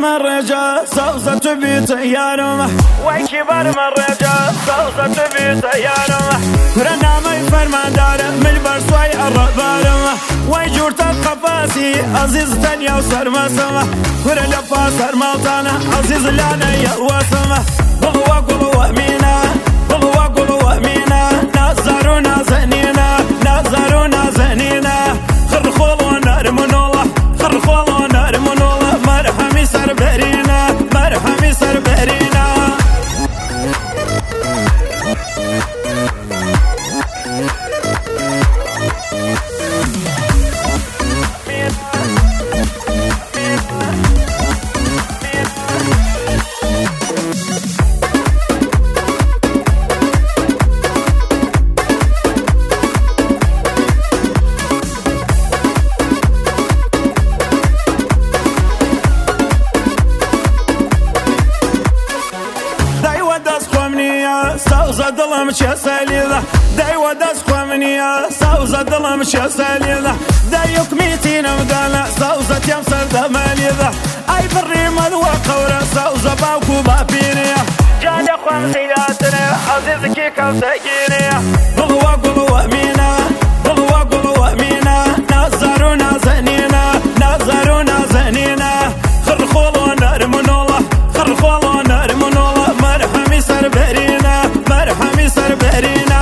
من رجال صوزة بيت يارمه ويكي بار من رجال صوزة بيت يارمه رنا ما يفرمان داره من برسوي الربارمه ويجور تقفاسي عزيز تنيا وصر مسمه ورنا فاسر موطانه عزيز لانا يواسمه قلوة قلوة مينا قلوة قلوة مينا نظرونا زنينا نظرونا زنينا خرخول ونار منوله خرخول ونار منوله مرحمي سر برينا مرحمي سر برينا صوزة ظلم شساليله داي وداس خوامنيا صوزة ظلم شساليله دايك ميتين مدانا صوزة يمسر دماليله اي بريم الوقورة صوزة باوكو بابينيا جاني خوام سياتنا عزيزكي كوساكينيا قلوة قلوة مينا قلوة قلوة مينا نظرونا زنينا نظرونا زنينا خرخول نار منوله خرخول نار منوله مرحمي سر برينا مرحمي سر برينا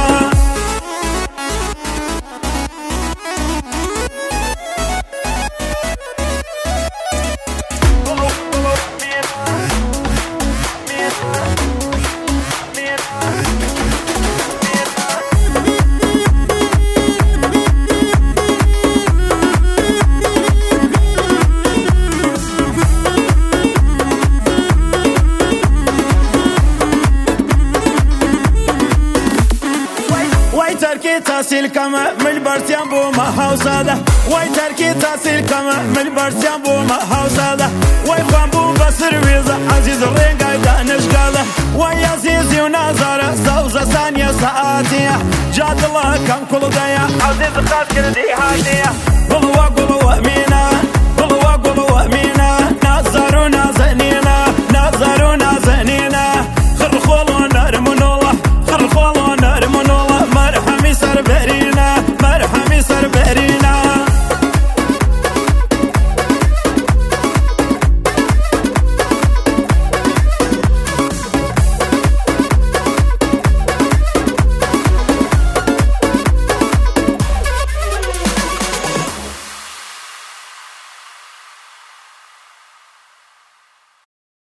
تركي تاسيل كما من برسيان بو ما هاوساده واي تركي تاسيل كما من برسيان بو ما هاوساده واي خوان بو بسر ويزا عزيز الرنقاي دانش قاله واي عزيزي ونازاره صوزة ثانية ساعاتية جاد الله كم كل دايا عزيز خاص كردي هاتية قلوة قلوة مينا